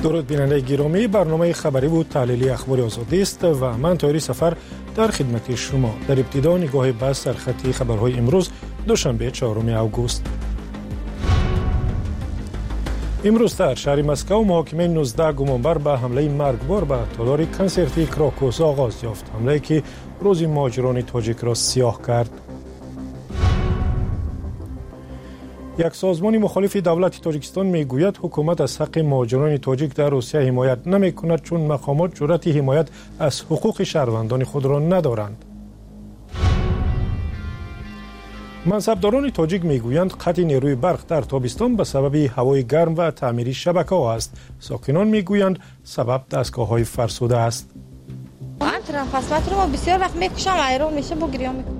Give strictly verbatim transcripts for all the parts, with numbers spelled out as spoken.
درود بیننده گرامی، برنامه خبری و تحلیلی اخبار آزادی است و من طاهری سفر در خدمت شما. در ابتدا نگاه به سرخط خبرهای امروز دوشنبه چهارم اوگوست. امروز در شهر مسکو محاکمه نوزده گمانبر به حمله مرگبار به تالار کنسرتی کراکوس آغاز یافت. حمله که روز مهاجران تاجیک را سیاه کرد. یک سازمان مخالف دولت تاجیکستان میگوید حکومت از حق مهاجران تاجیک در روسیه حمایت نمی کند چون مقامات جرأت حمایت از حقوق شهروندان خود را ندارند. منصبداران تاجیک میگویند قطع نیروی برق در تابستان به سبب هوای گرم و تعمیری شبکه‌ها است. ساکنان میگویند سبب دستگاه‌های فرسوده است. من فصلات رو بسیار وقت میکشم، ایران میشه بگیرم میکنم.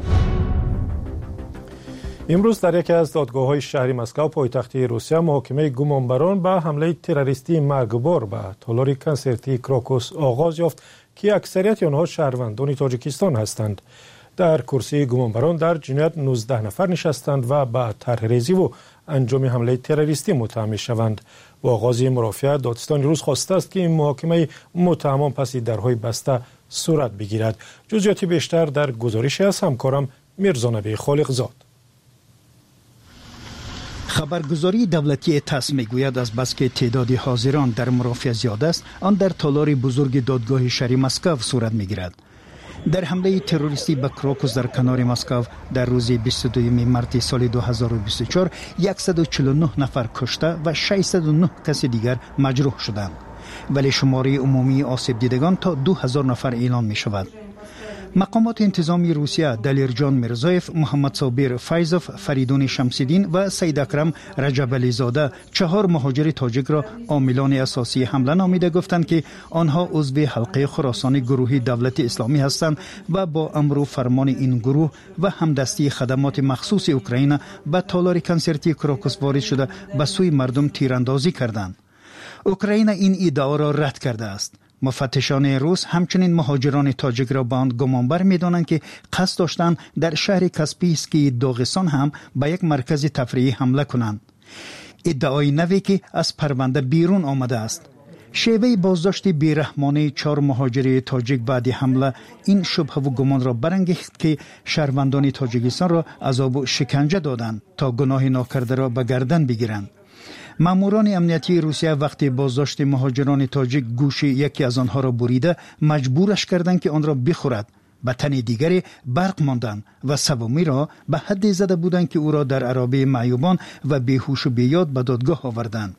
امروز در یکی از دادگاه‌های شهر مسکو پایتخت روسیه محاکمه گمانبران به حمله تروریستی مرگبار به تالار کنسرتی کراکوس آغاز یافت که اکثریت آنها شهروندان تاجیکستان هستند. در کرسی گمانبران در جنایت نوزده نفر نشستند و به طرح‌ریزی و انجام حمله تروریستی متهم می‌شوند. با آغاز مرافعه دادستان روس خواسته است که این محاکمه متهمان پس درهای بسته صورت بگیرد. جزئیات بیشتر در گزارش از همکارم میرزا نبی خالقزاد. خبرگزاری دولتی تاس میگوید از بس که تعداد حاضران در مرافعه زیاد است، آن در تالار بزرگ دادگاه شهر مسکو صورت میگیرد. در حمله تروریستی به کراکوس در کنار مسکو در روز بیست و دو مارس سال دو هزار و بیست و چهار صد و چهل و نه نفر کشته و ششصد و نه کس دیگر مجروح شدند، ولی شماره عمومی آسیب دیدگان تا دو هزار نفر اعلام می شود. مقامات انتظامی روسیه دلیرجان میرزایف، محمد صابر فیضوف، فریدون شمسیدین و سید اکرم رجبلی زاده چهار مهاجر تاجیک را عاملان اساسی حمله نامیده گفتند که آنها عضو حلقه خراسان گروهی دولت اسلامی هستند و با امر و فرمان این گروه و همدستی خدمات مخصوص اوکراین به تالار کنسرتی کراکوس وارد شده به سوی مردم تیراندازی کردند. اوکراین این ادعا را رد کرده است. مفتشان روس همچنین مهاجران تاجیک را به آن گمانبر می‌دانند که قصد داشتند در شهر کاسپیسکی داغستان هم به یک مرکز تفریحی حمله کنند. ادعای نوی که از پرونده بیرون آمده است. شیوه بازداشت بیرحمانه چهار مهاجر تاجیک بعد حمله این شبهه و گمان را برانگیخت که شهروندان تاجیکستان را عذاب و شکنجه دادند تا گناه ناکرده را به گردن بگیرند. ماموران امنیتی روسیه وقتی بازداشت مهاجران تاجیک گوش یکی از آنها را بریده مجبورش کردند که آن را بخورد. به تن دیگری برق ماندند و سومی را به حد زده بودند که او را در عرابه معیوبان و بیهوش و بیاد به دادگاه آوردند.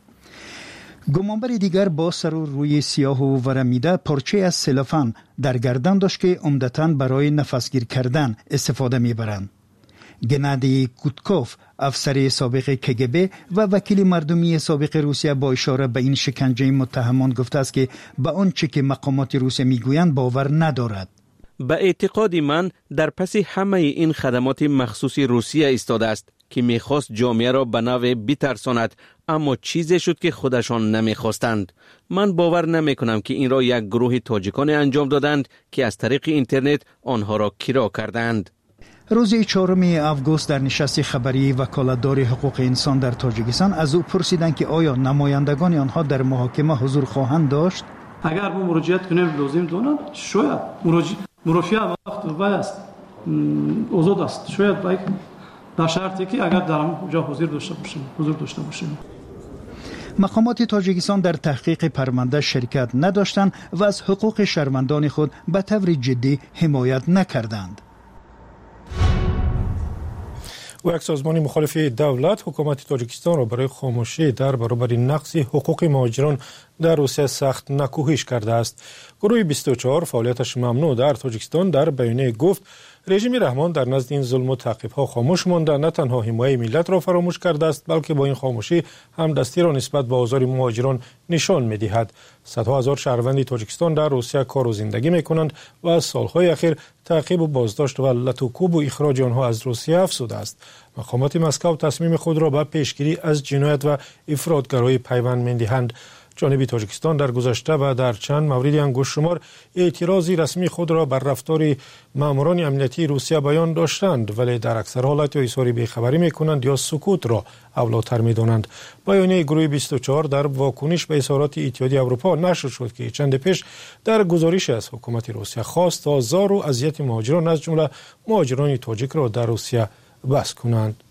گمانبر دیگر با سر و روی سیاه و ورمیده پارچه از سلوفان در گردن داشت که عمدتاً برای نفسگیر کردن استفاده میبرند. گنادی کوتکوف، افسر سابق کگبه و وکیل مردمی سابق روسیه با اشاره به این شکنجه متهمان گفته است که به آنچه که مقامات روسیه میگویند باور ندارد. به اعتقاد من در پس همه این خدمات مخصوص روسیه ایستاده است که میخواست جامعه را به نوع بترساند، اما چیزی شد که خودشان نمیخواستند. من باور نمیکنم که این را یک گروه تاجیکان انجام دادند که از طریق اینترنت آنها را کرا کردند. روز چهارم اوگوست در نشست خبری وکالتدار حقوق انسان در تاجیکستان از او پرسیدند که آیا نمایندگان آنها در محاکمه حضور خواهند داشت؟ اگر ما مراجعت کنیم لازم دونند شاید مرافعه وقت وای است آزاد است، شاید در شرطی که اگر در اونجا حضور داشته باشیم حضور داشته باشیم. مقامات تاجیکستان در تحقیق پرونده شرکت نداشتند و از حقوق شهروندان خود به طور جدی حمایت نکردند. و یک سازمان مخالف دولت حکومت تاجیکستان را برای خاموشی در برابر نقض حقوق مهاجران در روسیه سخت نکوهش کرده است. گروه بیست و چهار فعالیتش ممنوع در تاجیکستان در بیانیه گفت رژیم رحمان در نزد این ظلم و تعقیب‌ها خاموش مانده، نه تنها حمایت ملت را فراموش کرده است بلکه با این خاموشی هم دستی را نسبت به آزار مهاجران نشان می‌دهد. صدها هزار شهروند تاجیکستان در روسیه کار و زندگی می‌کنند و از سال‌های اخیر تعقیب و بازداشت و لطوکوب و اخراج آنها از روسیه افزوده است. مقامات مسکو تصمیم خود را به پیشگیری از جنایت و افراطگرایی پیوند می‌دهند. جانب تاجیکستان در گذشته و در چند مورد انگشت شمار اعتراضی رسمی خود را بر رفتار ماموران امنیتی روسیه بیان داشتند، ولی در اکثر حالات اظهار بیخبری میکنند یا سکوت را اولاتر میدانند. بیانیه گروه بیست و چهار در واکنش به اظهارات اتحادیه اروپا نشر شد که چند پیش در گزارش از حکومت روسیه خواست تا زار و اذیت مهاجران از جمله مهاجران تاجیک را در روسیه بس کنند.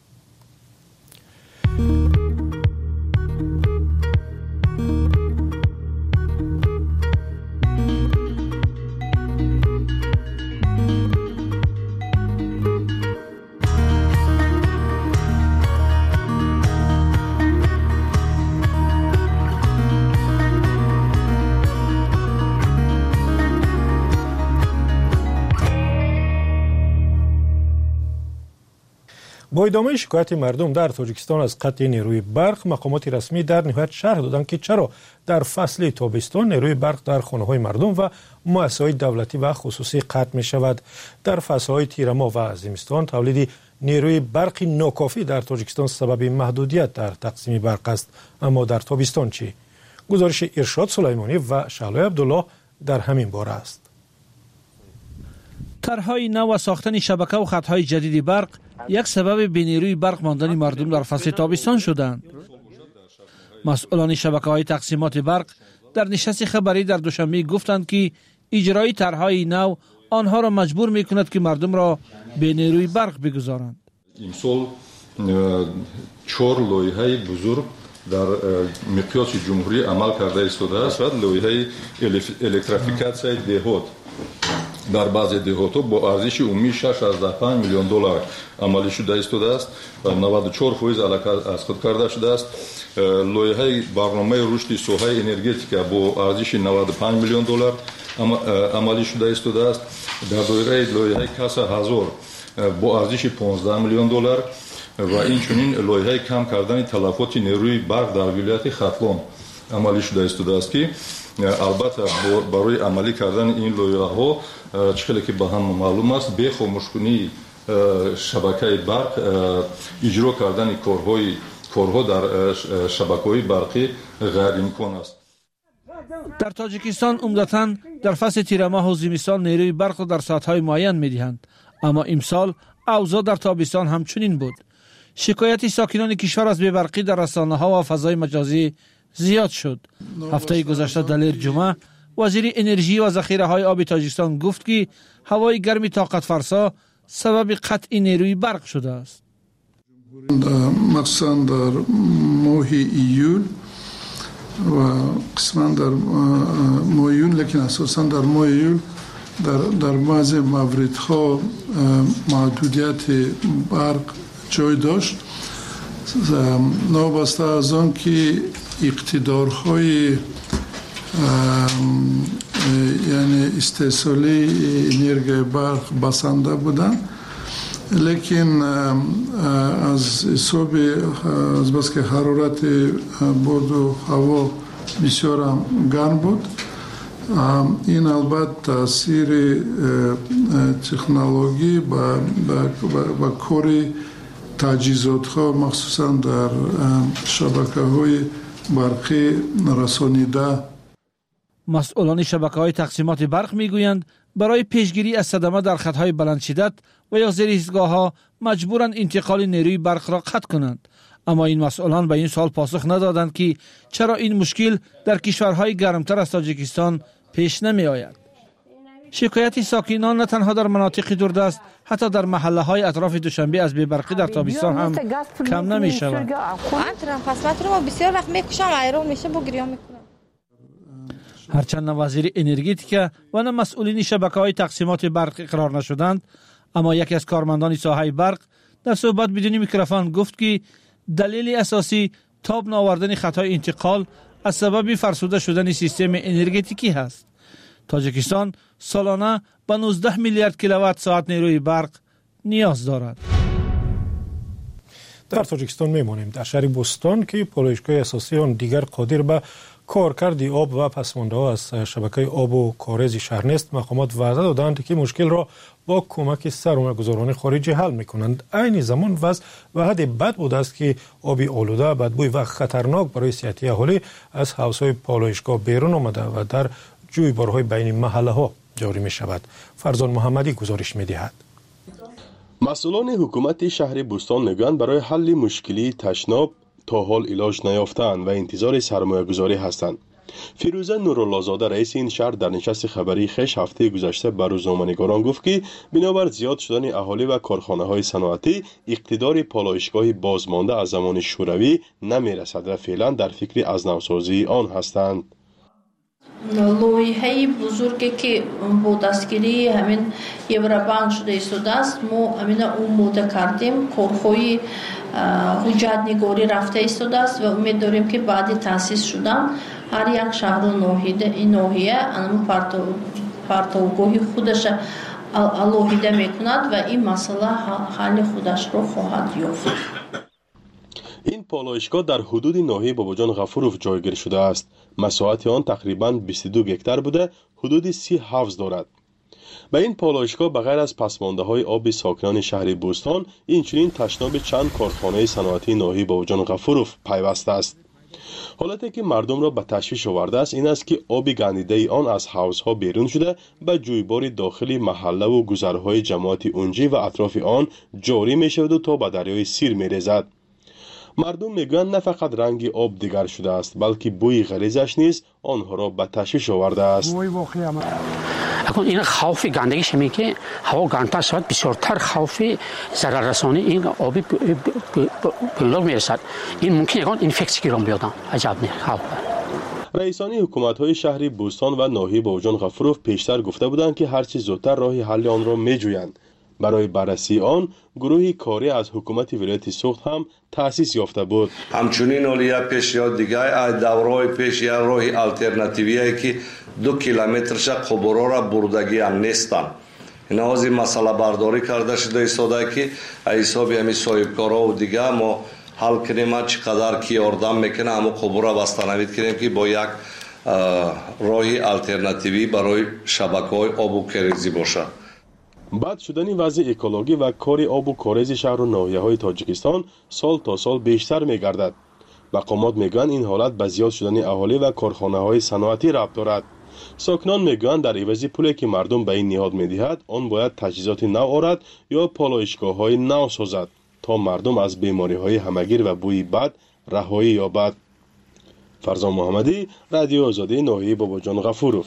با ادامه شکایت مردم در تاجیکستان از قطع نیروی برق، مقامات رسمی در نهایت شرح دادند که چرا در فصل تابستان نیروی برق در خانه‌های مردم و مؤسسات دولتی و خصوصی قطع می شود. در فصل‌های تیر ماه و زمستان تولید نیروی برق ناکافی در تاجیکستان سبب محدودیت در تقسیم برق است، اما در تابستان چی؟ گزارش ارشاد سلیمانی و شعله عبدالله در همین باره است. طرح‌های نو و ساختن شبکه و خط‌های جدید برق یک سبب بی نیروی برق ماندن مردم در فصل تابستان شدند. مسئولان شبکه‌های تقسیمات برق در نشست خبری در دوشنبه گفتند که اجرای طرح‌های نو آنها را مجبور می‌کند که مردم را بی نیروی برق بگذارند. امسال چهار لایحه بزرگ در مقیاس جمهوری عمل کرده ایستاده است و لایحه الکتریفیکاسیای دهات در بعضی دهات‌ها با ارزش عمومی شش ازده پنج میلیون دلار عملی شده ایستاده است و نود و چهار درصد علاقه از خود کرده شده است. لایحه برنامه رشد ساحه انرژتیک با ارزش نود و پنج میلیون دلار عملی شده ایستاده است. در دایره لایحه کسا هزار با ارزش پانزده میلیون دلار و اینچنین لایحه کم کردن تلفات نیروی برق در ولایت ختلان عملی شده ایستاده است که البته برای عملی کردن این لایحه ها چخیلی که به هم معلوم است به خاموشکنی شبکه برق اجرا کردن کارهای کارها در شبکه‌های برقی غیر امکان است. در تاجیکستان عمدتاً در فصل تیر ماه و زمستان نیروی برق را در ساعت‌های معین می‌دهند، اما امسال اوضاع در تابستان همچنین بود. شکایت ساکنان کشور از بی‌برقی در رسانه‌ها و فضای مجازی زیاد شد. هفته گذشته دلیر جمعه وزیر انرژی و ذخیره‌های آب تاجیکستان گفت که هوای گرم طاقت فرسا سبب قطع نیروی برق شده است. مخصوصا در ماه ایول و قسما در ماه یون، لیکن اساسا در ماه ایول در در بعضی موردها محدودیت برق جای داشت، نابسته از آن که اقتدارهای یعنی استحصالی انرژی برق بسنده بودند، لیکن از حساب از بس که حرارت باد و هوا بسیار گرم بود، این البته تاثیر تکنولوژی با با کار تجهیزات ها مخصوصا در شبکه های برقی رسانیده. مسئولان شبکه‌های تقسیمات برق میگویند برای پیشگیری از صدمه در خط‌های بلند شدت و یا زیر ایستگاه‌ها مجبورند انتقال نیروی برق را قطع کنند، اما این مسئولان به این سوال پاسخ ندادند که چرا این مشکل در کشورهای گرمتر از تاجیکستان پیش نمی آید. شکایت ساکنان نه تنها در مناطق دوردست، حتی در محله‌های اطراف دوشنبه از بی‌برقی در تابستان هم کم نمی شود. فصل رو بسیار وقت میکشم ایران میشه با گریه میکنم. هرچند نه وزیر انرژتیک و نه مسئولین شبکه‌های تقسیمات برق اقرار نشدند، اما یکی از کارمندان ساحه برق در صحبت بدون میکروفون گفت که دلیل اساسی تاب نآوردن خطای انتقال از سبب فرسوده شدن سیستم انرژتیکی است. تاجیکستان سالانه به نوزده میلیارد کیلووات ساعت نیروی برق نیاز دارد. در تاجیکستان میمانیم، در شهر بوستان که پالایشگاه اساسی آن دیگر قادر به کارکردی آب و پسمانده‌ها از شبکه آب و کاریز شهر نیست، مقامات وعده دادند که مشکل را با کمک سرمایه‌گذاران خارجی حل می‌کنند. عین زمان وضع و حد بد بوده است که آبی آلوده، بدبوی و خطرناک برای صحت اهالی از حوض‌های پالایشگاه بیرون آمده و در جویبارهای بین محله‌ها جاری می‌شود. فرزان محمدی گزارش می‌دهد. مسئولان حکومت شهر بوستان میگویند برای حل مشکلی تشناب تا حال علاج نیافتند و انتظار سرمایه گذاری هستند. فیروزه نورالله‌زاده رئیس این شهر در نشست خبری خویش هفته گذشته به روزنامه‌نگاران گفت که بنابر زیاد شدن اهالی و کارخانه‌های صنعتی اقتدار پالایشگاه بازمانده از زمان شوروی نمی‌رسد و فعلا در فکر از نوسازی آن هستند. لوحه‌های بزرگی که با دستگیری همین یورابانک شده ایستاده است، ما همین اون موده کردیم، کارخانه حجت نگاری رفته ایستاده است و امید داریم که بعد تأسیس شدن هر یک شهر و ناحیه انم پرتوگاهی خودش الوهیده میکند و این مسئله حل خودش رو خواهد یافت. این پالایشگاه در حدود ناحیه باباجان غفوروف جایگیر شده است. مساحت آن تقریباً بیست و دو هکتار بوده، حدود سی حوض دارد. به این پالایشگاه بغیر از پسمانده‌های آب ساکنان شهر بوستان، اینچنین تشناب چند کارخانه صنعتی ناحیه باباجان غفوروف پیوسته است. حالتی که مردم را به تشویش آورده است این است که آب گندیده آن از حوضها بیرون شده به جویبار داخلی محله و گذرهای جماعت اونجی و اطراف آن جاری می شود و تا به دریای سیر می ریزد. مردم میگویند نه فقط رنگ آب دیگر شده است بلکه بوی غلیظش نیز آنها را به تشویش آورده است. اکنون این خوف گندگیش میگه هوا گندتر شود بسیارتر خوف ضرر رسانی این آبی بلوغ میرسد. این ممکن اون اینفکسی را بیادم عجب نه خوف. رئیسان حکومت‌های شهر بوستان و ناحیه باباجان غفوروف پیشتر گفته بودند که هرچی زودتر راه حل آن را میجویند. برای بررسی آن گروهی کاری از حکومت ولایت سوخت هم تأسیس یافته بود. همچنین اولیه پیش یا دیگه دورای پیش یا راه الटरनेटिव्ی که دو کیلومترش قبورا را بردگی هم نیستن. اینا از این مسئله برداری کرده شده ایستاده که حسابی همین صاحبکارا و دیگه ما حل کنیم چقدر کی یاردم میکنه اما قبورا بستنوید کنیم که با یک راه الटरनेटिव्ی برای شبکه‌های آب و کاریزی باشه. بد شدن وضع اکولوژی و کار آب و کاریز شهر و ناحیه‌های تاجیکستان سال تا سال بیشتر می‌گردد. مقامات میگویند این حالت به زیاد شدن اهالی و کارخانه‌های صنعتی ربط دارد. ساکنان میگویند در عوض پولی که مردم به این نهاد می‌دهد، آن باید تجهیزات نو آورد یا پالایشگاه‌های نو سازد تا مردم از بیماری‌های همگیر و بوی بد رهایی یابد. فرزان محمدی، رادیو آزادی ناحیه باباجان غفوروف.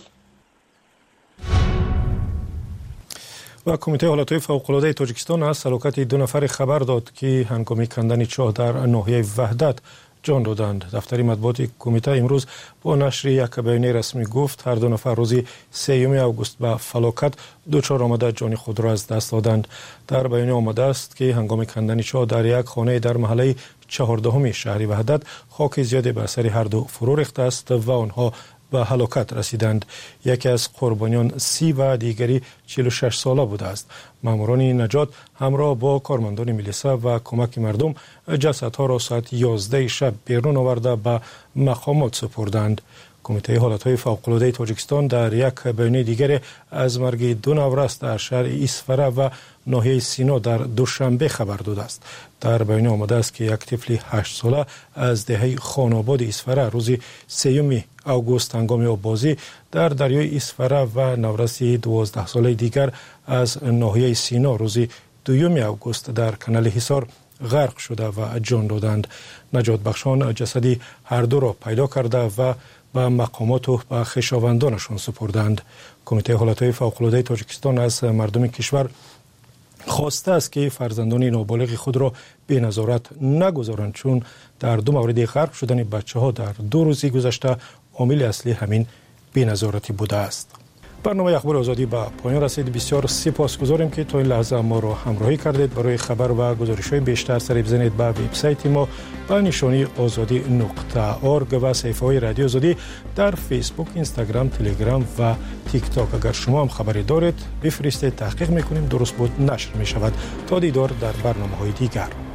و کمیته حالتهای فوق‌العاده تاجیکستان از هلاکت دو نفر خبر داد که هنگام کندن چاه در ناحیه وحدت جان دادند. دفتر مطبوعات کمیته امروز با نشر یک بیانیه رسمی گفت هر دو نفر روز سوم آگوست به فلاکت دچار آمده جان خود را از دست دادند. در بیانیه آمده است که هنگام کندن چاه در یک خانه در محله چهاردهم شهر وحدت خاک زیادی بر سر هر دو فرو ریخته است و آنها به هلاکت رسیدند. یکی از قربانیان سی و دیگری چهل و شش ساله بوده است. ماموران نجات همراه با کارمندان میلیسا و کمک مردم جسدها را ساعت یازده شب بیرون آورده به مقامات سپردند. کمیته حالتهای فوق‌العاده تاجیکستان در یک بیانیه دیگر از مرگ دو نورست در شهر ایسفره و ناحیه سینا در دوشنبه خبر داده است. در بیانیه آمده است که یک طفل هشت ساله از دهه خاناباد ایسفره روز سوم آگوست هنگام آببازی در دریای ایسفره و نورسی دوازده ساله دیگر از ناحیه سینا روز دوم آگوست در کانال حصار غرق شده و جان دادند. نجات بخشان جسدی هر دو را پیدا کرده و به مقامات و به خویشاوندانشان سپردند. کمیته حالتهای فوق‌العاده تاجیکستان از مردم کشور خواسته است که فرزندان نابالغ خود را به نظارت نگذارند چون در دو مورد غرق شدن بچه ها در دو روزی گذشته عامل اصلی همین بی‌نظارتی بوده است. برنامه اخبار آزادی به پایان رسید. بسیار سپاسگزاریم که تا این لحظه ما را همراهی کردید. برای خبر و گزارش‌های بیشتر سر بزنید به وبسایت ما با نشانی آزادی نقطه ارگ و صفحه‌های رادیو آزادی در فیسبوک، اینستاگرام، تلگرام و تیک تاک. اگر شما هم خبری دارید بفرستید، تحقیق می‌کنیم، درست بود نشر می‌شود. تا دیدار در برنامه‌های دیگر.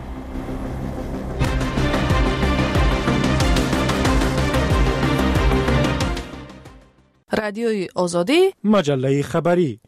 رادیوی آزادی، مجله خبری.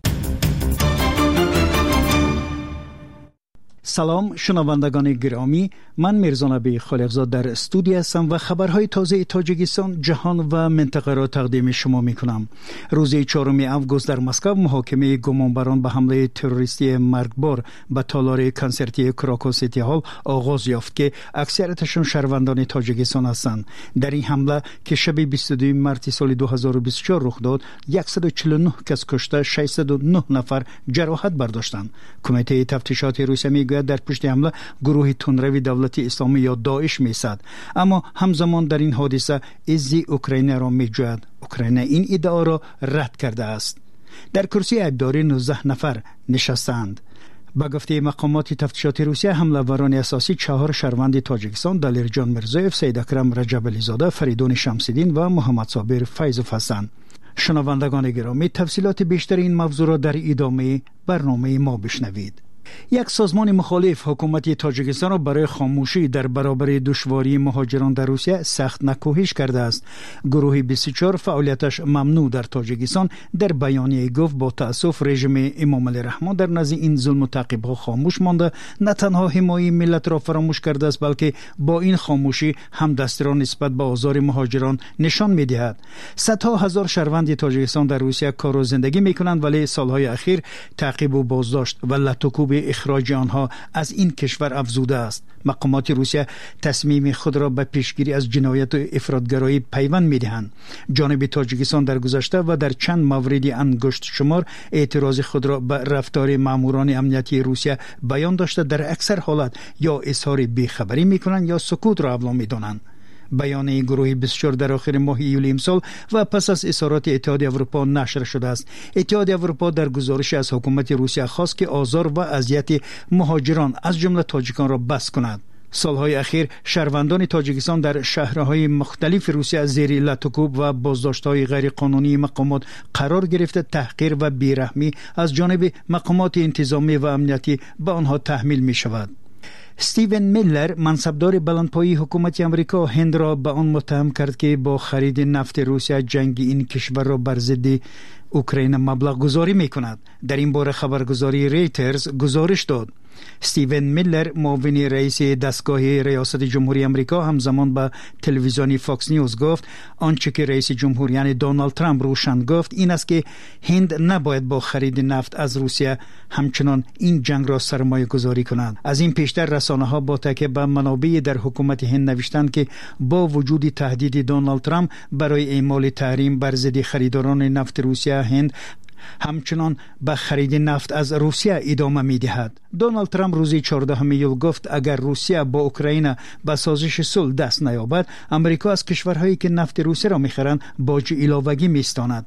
سلام شنوندگان گرامی، من میرزا نبی خالقزاد در استودیو هستم و خبرهای تازه تاجیکستان، جهان و منطقه را تقدیم شما می کنم. روز چهارم آگوست در مسکو محاکمه گمانبران به حمله تروریستی مرگبار به تالار کنسرتی کراکو سیتی هال آغاز یافت که اکثریتشون شهروندان تاجیکستان هستند. در این حمله که شب بیست و دو مارس سال دو هزار و بیست و چهار رخ داد، صد و چهل و نه کس کشته، ششصد و نه نفر جراحت برداشتند. کمیته تفتیشات روسیه میگوید در پشت حمله گروه تندروی دولت اسلامی یا داعش میسد، اما همزمان در این حادثه عزی اوکراین را میجوید. اوکراین این ادعا را رد کرده است. در کرسی عیبداری نوزده نفر نشستند. با گفته مقامات تفتیشات روسیه، حمله‌وران اساسی چهار شهروند تاجیکستان، دلیرجان مرزویف، سید اکرم رجب علیزاده، فریدون شمس‌الدین و محمد صابر فیضوف هستند. شنوندگان گرامی، تفصیلات بیشتر این موضوع را در ادامه برنامه ما بشنوید. یک سازمان مخالف حکومت تاجیکستان را برای خاموشی در برابر دشواری مهاجران در روسیه سخت نکوهش کرده است. گروه بیست و چهار فعالیتش ممنوع در تاجیکستان در بیانیه گفت با تأسف رژیم امام علی رحمان در نزد این ظلم و تعقیب‌ها خاموش مانده، نه تنها حمایت ملت را فراموش کرده است بلکه با این خاموشی هم دستی را نسبت به آزار مهاجران نشان می‌دهد. صدها هزار شهروند تاجیکستان در روسیه کار و زندگی می‌کنند، ولی سالهای اخیر تعقیب و بازداشت و لطوکوب اخراج آنها از این کشور افزوده است. مقامات روسیه تصمیم خود را به پیشگیری از جنایت و افراطگرایی پیوند می‌دهند. جانب تاجیکستان در گذشته و در چند مورد انگشت شمار اعتراض خود را به رفتار ماموران امنیتی روسیه بیان داشته، در اکثر حالات یا اظهار بیخبری می‌کنند یا سکوت را اعلام می‌دانند. بیانیه گروه بیست و چهار در آخر ماه ایول امسال و پس از اظهارات اتحادیه اروپا نشر شده است. اتحادیه اروپا در گزارش از حکومت روسیه خواست که آزار و اذیت مهاجران از جمله تاجیکان را بس کند. سالهای اخیر شهروندان تاجیکستان در شهرهای مختلف روسیه زیر لطوکوب و بازداشت‌های غیرقانونی مقامات قرار گرفته، تحقیر و بیرحمی از جانب مقامات انتظامی و امنیتی به آنها تحمیل می‌شود. استیون میلر، منصبدار بلندپایه حکومت امریکا، هند را به آن متهم کرد که با خرید نفت روسیه جنگ این کشور را بر ضد اوکراین مبلغ گذاری می کند. در این باره خبرگزاری ریترز گزارش داد. استیون میلر، معاون رئیس دستگاه ریاست جمهوری امریکا، همزمان به تلویزیون فاکس نیوز گفت آنچه که رئیس جمهور یعنی دونالد ترامپ روشن گفت این است که هند نباید با خرید نفت از روسیه همچنان این جنگ را سرمایه گذاری کند. از این پیشتر رسانه ها با تکیه به منابع در حکومت هند نوشتند که با وجود تهدید دونالد ترامپ برای اعمال تحریم بر ضد خریداران نفت روسیه، هند همچنان به خرید نفت از روسیه ادامه می دهد. دونالد ترامپ روز چهاردهم ایول گفت اگر روسیه با اوکراین به سازش صلح دست نیابد، امریکا از کشورهایی که نفت روسیه را می‌خرند باج علاوگی می‌ستاند.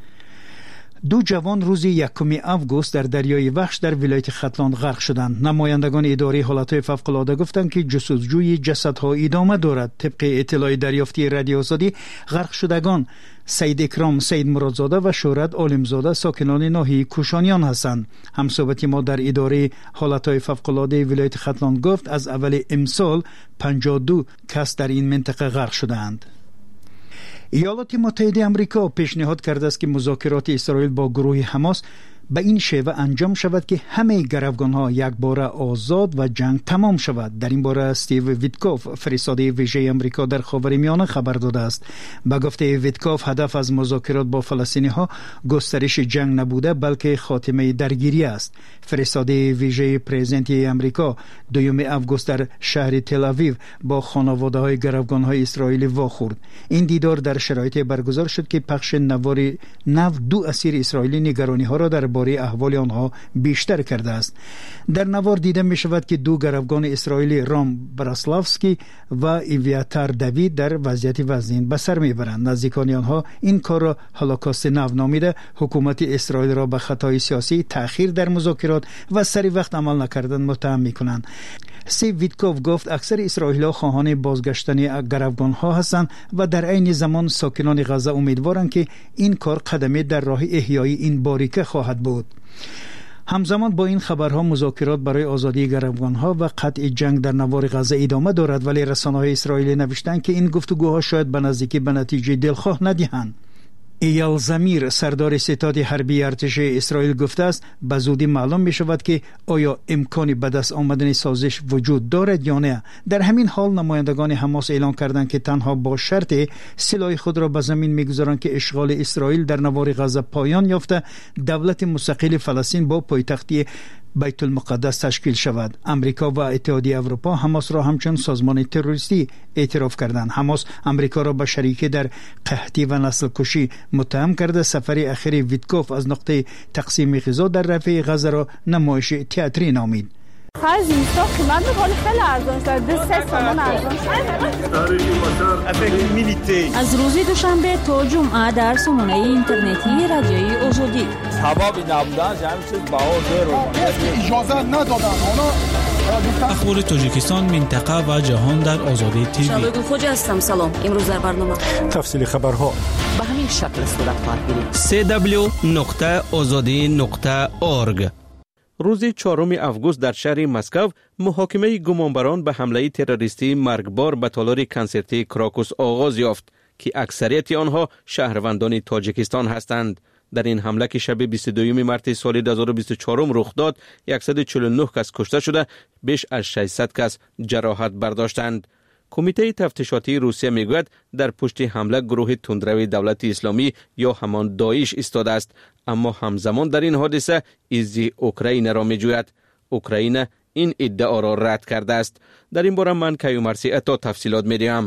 دو جوان روز یکم آگوست در دریای وحش در ولایت ختلان غرق شدند. نمایندگان اداره حالتهای فوق‌العاده گفتند که جستجوی جسدها ادامه دارد. طبق اطلاع دریافتی رادیو آزادی، غرق شدگان سید اکرام سید مرادزاده و شهرت عالمزاده ساکنان ناحیه کوشانیان هستند. همصحبت ما در اداره حالتهای فوق‌العاده ولایت ختلان گفت از اول امسال پنجاه و دو کس در این منطقه غرق شدند. ایالات متحده آمریکا پیشنهاد کرده است که مذاکرات اسرائیل با گروه حماس به این شیوه انجام شود که همه گروگان‌ها یک باره آزاد و جنگ تمام شود. در این باره استیو ویتکوف، فرستاده ویژه آمریکا در خاورمیانه، خبر داده است. به گفته ویتکوف، هدف از مذاکرات با فلسطینی‌ها گسترش جنگ نبوده بلکه خاتمه درگیری است. فرستاده ویژه پرزیدنت آمریکا دوم آگوست در شهر تل آویو با خانواده‌های گروگان‌های اسرائیلی واخورد. این دیدار در شرایطی برگزار شد که پخش نوار نو دو اسیر اسرائیلی نگرانی‌ها را در باره احوال آنها بیشتر کرده است. در نوار دیده می شود که دو گروگان اسرائیلی، رام براسلافسکی و ایویاتار دوید، در وضعیت وزین به سر می برند. نزدیکان آنها این کار را هولوکاست نو نامیده حکومت اسرائیل را به خطای سیاسی، تأخیر در مذاکرات و سری وقت عمل نکردن متهم می کنند. استیو ویتکوف گفت اکثر اسرائیلی‌ها خواهان بازگشتن گروگان‌ها هستند و در عین زمان ساکنان غزه امیدوارند که این کار قدمی در راه احیای این باریکه خواهد بود. همزمان با این خبرها مذاکرات برای آزادی گروگان‌ها و قطع جنگ در نوار غزه ادامه دارد، ولی رسانه‌های اسرائیلی نوشتند که این گفتگوها شاید به نزدیکی به نتیجه دلخواه ندهند. ایال زمیر سردار ستاد حربی ارتش اسرائیل گفته است به زودی معلوم می شود که آیا امکانی به دست آمدن سازش وجود دارد یا نه. در همین حال نمایندگان حماس اعلام کردند که تنها با شرط سلاح خود را به زمین میگذارند که اشغال اسرائیل در نوار غزه پایان یافته دولت مستقل فلسطین با پایتختی بیت المقدس تشکیل شود. امریکا و اتحادیه اروپا حماس را همچون سازمان تروریستی اعتراف کردند. حماس امریکا را به شریکی در قحطی و نسل کشی متهم کرده. سفر اخیر ویتکوف از نقطه تقسیم غذا در رفح غزه را نمایش تئاتری نامید. خرج اینستا قیمت می‌کنه خیلی ارزان شده. سه تومان ارزان شده. از روز دوشنبه تا جمعه در سامانه اینترنتی رادیوی آزادی. حبابی نبودن جمع چیز بها زیرو. اجازه ندادن. اونا اخبار تاجیکستان، منطقه و جهان در آزادی تیوی. شبکه خوج هستم. سلام. امروز در برنامه تفصیل خبرها به همین شکل صورت خواهد گرفت. سه دبلیو نقطه آزادی نقطه اورگ. روز چهارم آگوست در شهر مسکو محاکمه گمانبران به حمله تروریستی مرگبار به تالار کنسرتی کراکوس آغاز یافت که اکثریت آنها شهروندان تاجیکستان هستند. در این حمله که شب بیست و دوم مارس سال دو هزار و بیست و چهار رخ داد، صد و چهل و نه کس کشته شده، بیش از ششصد کس جراحت برداشتند. کمیته تفتیشاتی روسیه میگوید در پشت حمله گروه تندروی دولت اسلامی یا همان داعش ایستاده است، اما همزمان در این حادثه ایزی اوکراین را میجوید. اوکراین این ادعا را رد کرده است. در این باره من کیومرسی تا تفصیلات میدهم.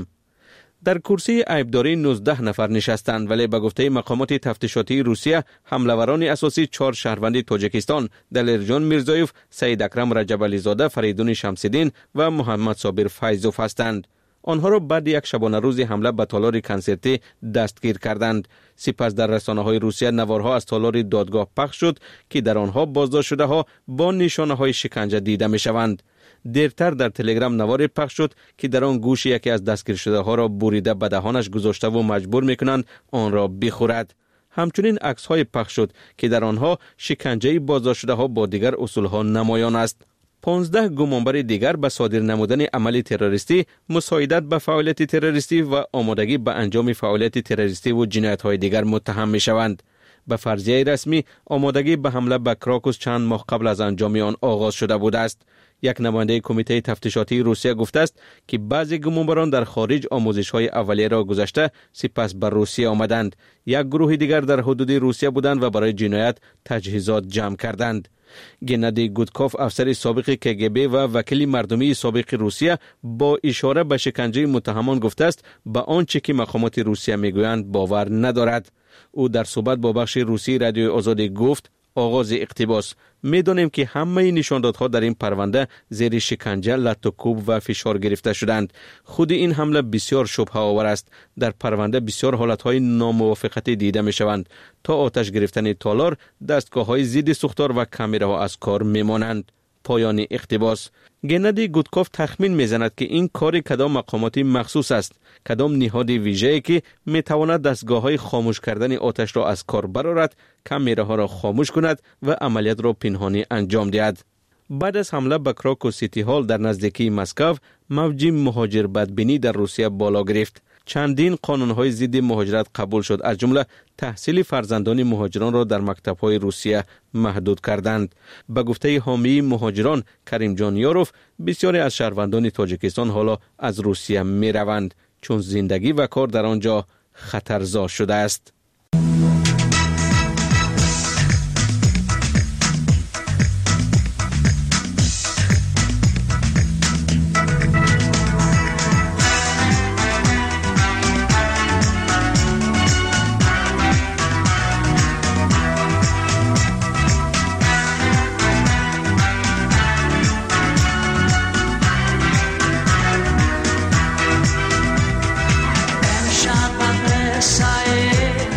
در کرسی عیبداری نوزده نفر نشستند، ولی به گفته مقامات تفتیشاتی روسیه حمله‌وران اساسی چهار شهروند تاجیکستان دلیرجان میرزایف، سید اکرم رجبالی زاده، فریدون شمس‌الدین و محمد صابر فیضوف هستند. آنها را بعد یک شبانه روز حمله به تالار کنسرتی دستگیر کردند. سپس در رسانه‌های روسیه نوارها از تالار دادگاه پخش شد که در آنها بازداشت شده ها با نشانه‌های شکنجه دیده می‌شوند. دیرتر در تلگرام نواری پخش شد که در آن گوش یکی از دستگیر شده ها را بریده به دهانش گذاشته و مجبور می‌کنند آن را بخورد. همچنین عکس‌های پخش شد که در آنها شکنجه بازداشت شده ها با دیگر اصولها نمایان است. پانزده گمانبر دیگر به صادر نمودن عمل تروریستی، مساعدت به فعالیت تروریستی و آمادگی به انجام فعالیت تروریستی و جنایت‌های دیگر متهم می‌شوند. به فرضیه رسمی آمادگی به حمله به کراکوس چند ماه قبل از انجام آن آغاز شده بوده است. یک نماینده کمیته تفتیشاتی روسیه گفته است که بعضی گمانبران در خارج آموزش‌های اولیه را گذشته سپس به روسیه آمدند. یک گروه دیگر در حدود روسیه بودند و برای جنایت تجهیزات جمع کردند. گنادی گودکوف، افسر سابق کگب و وکیل مردمی سابق روسیه، با اشاره به شکنجه متهمان گفته است به آنچه که مقامات روسیه میگویند باور ندارد. او در صحبت با بخش روسی رادیو آزادی گفت آغاز اقتباس: میدانیم که همه نشاندادها در این پرونده زیر شکنجه، لط و کوب و فشار گرفته شدند. خود این حمله بسیار شبهه آور است. در پرونده بسیار حالتهای ناموافقتی دیده می شوند. تا آتش گرفتن تالار، دستگاه های ضد سوختار و کامراها از کار می مانند. پایان اقتباس. گنادی گودکوف تخمین میزند که این کار کدام مقامات مخصوص است، کدام نهاد ویژه‌ای که میتواند دستگاه‌های خاموش کردن آتش را از کار برآورد، کامراها را خاموش کند و عملیات را پنهانی انجام دهد. بعد از حمله به کراکوس سیتی هال در نزدیکی مسکو، موج مهاجر بدبینی در روسیه بالا گرفت. چندین قانون‌های ضد مهاجرت قبول شد، از جمله تحصیل فرزندان مهاجران را در مکتب‌های روسیه محدود کردند. به گفته حامی مهاجران کریم جان یاروف، بسیاری از شهروندان تاجیکستان حالا از روسیه می‌روند چون زندگی و کار در آنجا خطرزا شده است. Shab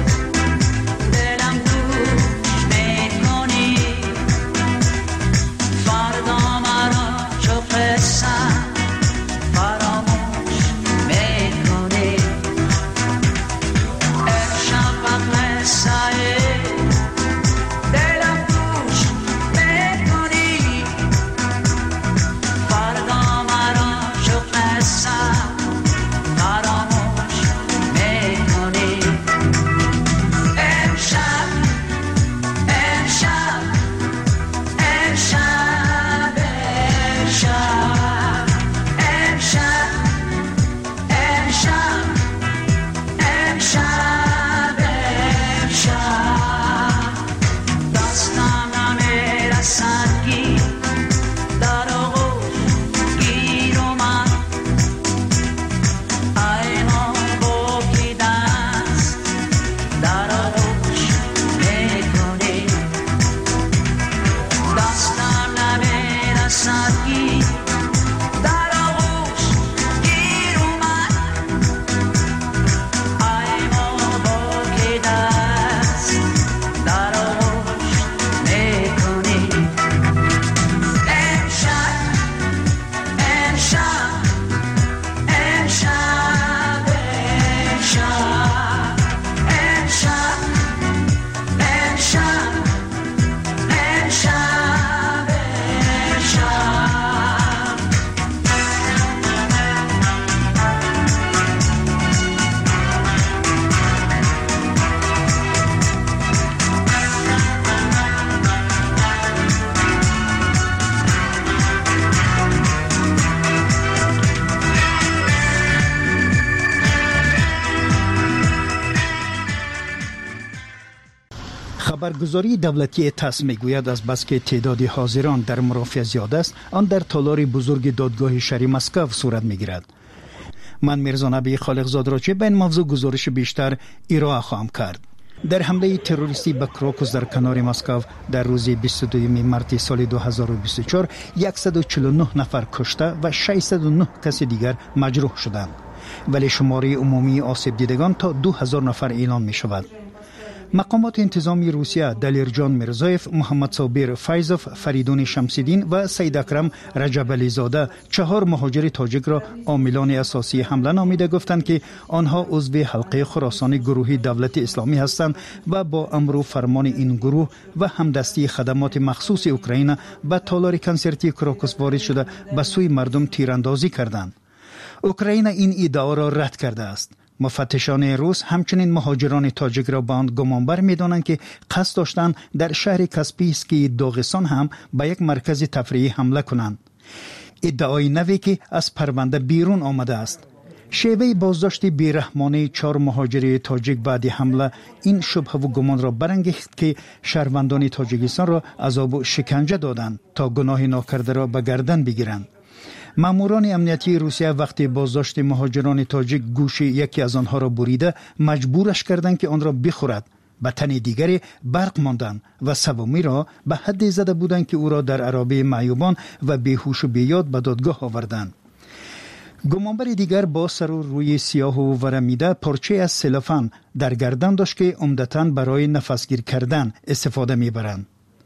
خبرگزاری دولتی تاس میگوید از بس که تعداد حاضران در مرافعه زیاد است، آن در تالار بزرگ دادگاه شهری مسکو صورت میگیرد. من میرزا نبی خالقزاد را چه به این موضوع گزارش بیشتر ارائه خواهم کرد. در حمله تروریستی به کراکوس در کنار مسکو در روز بیست و دوم مارس سال دو هزار و بیست و چهار صد و چهل و نه نفر کشته و ششصد و نه کس دیگر مجروح شدند، ولی شماره عمومی آسیب دیدگان تا دو هزار نفر اعلام می شود. مقامات انتظامی روسیه دلیرجان میرزایف، محمد صابر فیضوف، فریدون شمسیدین و سید اکرم رجب زاده چهار مهاجر تاجیک را عاملان اساسی حمله نامیده گفتند که آنها عضو حلقه خراسان گروهی دولت اسلامی هستند و با امر و فرمان این گروه و همدستی خدمات مخصوص اوکراین به تالار کنسرتی کراکوس وارد شده به سوی مردم تیراندازی کردند. اوکراین این ادعا را رد کرده است. مفتشان روس همچنین مهاجران تاجیک را به آن گمانبر می‌دانند که قصد داشتند در شهر کاسپیسکی داغستان هم به یک مرکز تفریحی حمله کنند. ادعای نوی که از پرونده بیرون آمده است. شیوه بازداشت بیرحمانه چهار مهاجر تاجیک بعد حمله این شبهه و گمان را برانگیخت که شهروندان تاجیکستان را عذاب و شکنجه دادند تا گناه ناکرده را به گردن بگیرند. ماموران امنیتی روسیه وقتی بازداشت مهاجران تاجیک گوش یکی از آنها را بریده مجبورش کردند که آن را بخورد. به تن دیگری برق ماندند و سومی را به حد زده بودند که او را در عرابه معیوبان و بیهوش و بیاد به دادگاه آوردند. گمانبر دیگر با سر و روی سیاه و ورمیده پارچه از سلوفان در گردن داشت که عمدتاً برای نفسگیر کردن استفاده میبرند.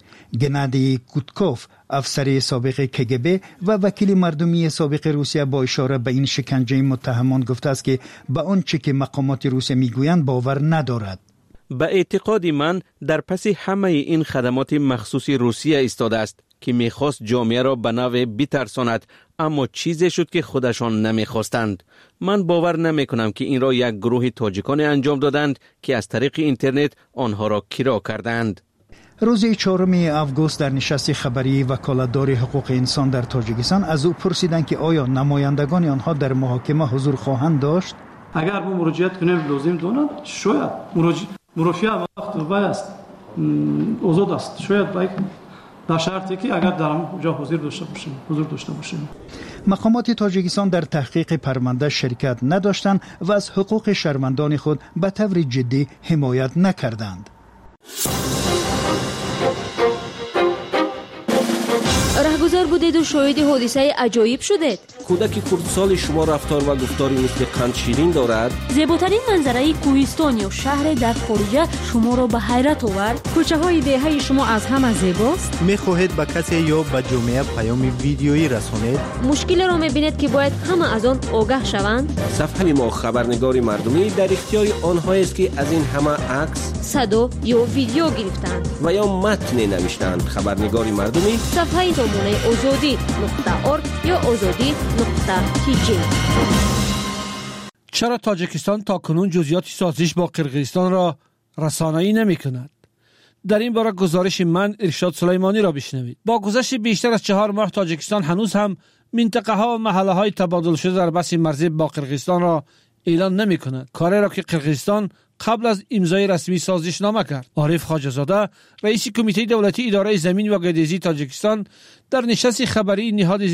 گنادی کوتکوف، افسر سابق کگبه و وکیل مردمی سابق روسیه با اشاره به این شکنجه متهمان گفته است که به آنچه که مقامات روسیه میگویند باور ندارد. به اعتقاد من در پس همه این خدمات مخصوص روسیه ایستاده است که میخواست جامعه را به نوع بترساند، اما چیزی شد که خودشان نمیخواستند. من باور نمیکنم که این را یک گروه تاجیکان انجام دادند که از طریق اینترنت آنها را کرا کردند. روز چهارم آگوست در نشست خبری وکالتدار حقوق انسان در تاجیکستان از او پرسیدند که آیا نمایندگان آنها در محاکمه حضور خواهند داشت؟ اگر ما مراجعت کنیم لازم دانند شاید مرافعه وقت وای است آزاد است، شاید باید در شرطی که اگر در اونجا حضور داشته باشیم حضور داشته باشیم. مقامات تاجیکستان در تحقیق پرونده شرکت نداشتند و از حقوق شهروندان خود به طور جدی حمایت نکردند. رهگذر بودید و شاهد حادثه عجایب شدید. کودک کردسال شما رفتار و گفتاری مثل قند شیرین دارد. زیباترین منظره کوهستان یا شهر در خارجه شما را به حیرت آورد. کوچه های دهه شما از همه زیباست. میخواهید به کسی یا به جامعه پیام ویدیویی رسانید؟ مشکل را میبینید که باید همه از آن آگاه شوند. صفحه ما خبرنگار مردمی در اختیار آنهایی است که از این همه عکس، صدا یا ویدیو گرفتند و یا متن نوشتند. خبرنگار مردمی صفحه سامانه آزادی نقطه ارگ یا آزادی نقطه تیجی. چرا تاجیکستان تا کنون جزئیات سازش با قرقیزستان را رسانه‌ای نمی کند؟ در این باره گزارش من ارشاد سلیمانی را بشنوید. با گذشت بیشتر از چهار ماه تاجیکستان هنوز هم منطقه ها و محله های تبادل شده در بس مرزی با قرقیزستان را اعلان نمی کند، کاری را که قرقیزستان قبل از امضای رسمی سازشنامه کرد. عارف خواجه‌زاده رئیس کمیته دولتی اداره زمین و گردیزی تاجیکستان در نشست خبری نهاد